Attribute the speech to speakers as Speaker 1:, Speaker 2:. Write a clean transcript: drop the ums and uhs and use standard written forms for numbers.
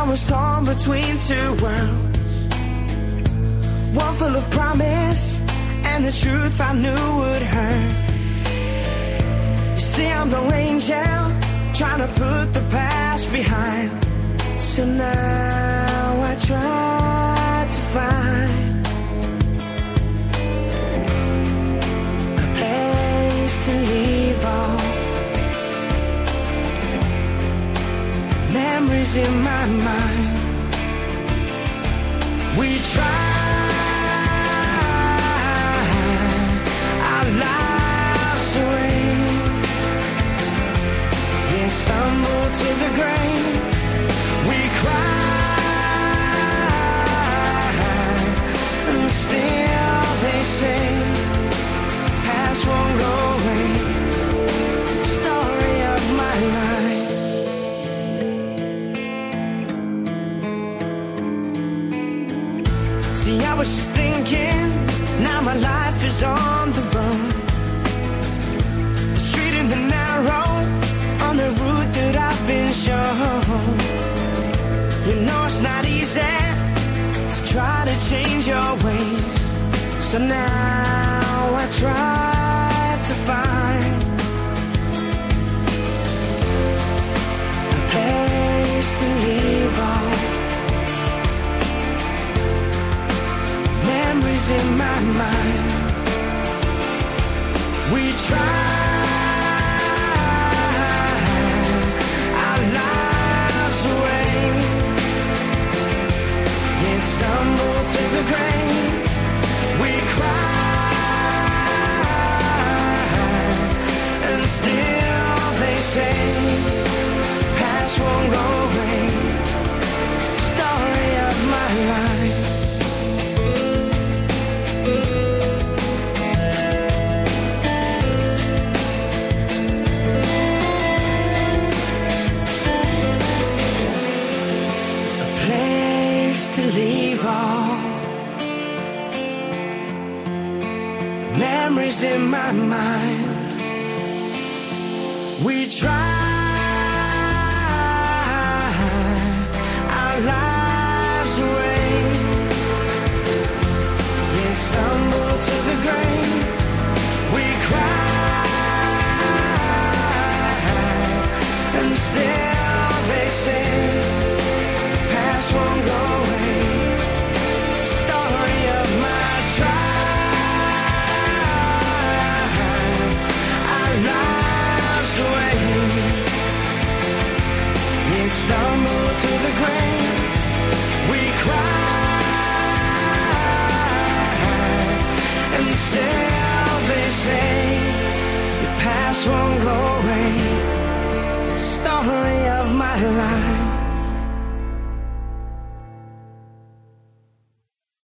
Speaker 1: was torn between two worlds, one full of promise and the truth I knew would hurt. You see, I'm the angel trying to put the past behind. So now I try to find a place to leave all memories in my mind. We try our lives away, then stumble to the grave. We cry, and still they say, past won't go away. Story of my life. See, I was thinking, now my life is on the road, the street in the narrow, on the route that I've been shown. You know it's not easy to try to change your ways. So now I try to find a place to leave all memories in my mind. We try our lives away, then stumble to the grave. We cry, and still they say, past won't go away. Story of my life. To leave all memories in my mind. We try our lives away, then stumble to the grave. We cry, and still they say, past won't go away. Story of my tribe, our lives away. We stumble to the grave. We cry, and still they say, the past won't go away. Story of my life.